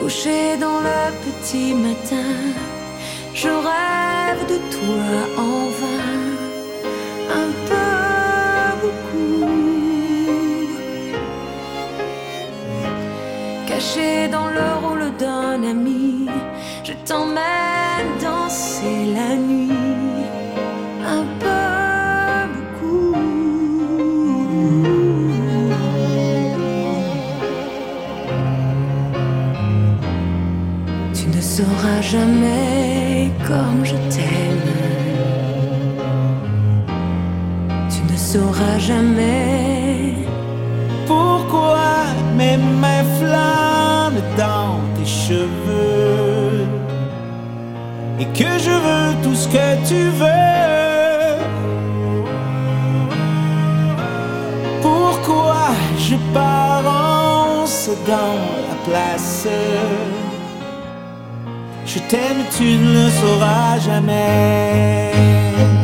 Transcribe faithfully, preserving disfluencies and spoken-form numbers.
Couché dans le petit matin, je rêve de toi en vain, un peu beaucoup. Caché dans le rôle d'un ami, je t'emmène danser la nuit, un peu beaucoup. Tu ne sauras jamais comme je t'aime. Tu ne sauras jamais pourquoi mes mains flânent dans tes cheveux et que je veux tout ce que tu veux. Pourquoi je pense dans la place. Je t'aime, tu ne le sauras jamais.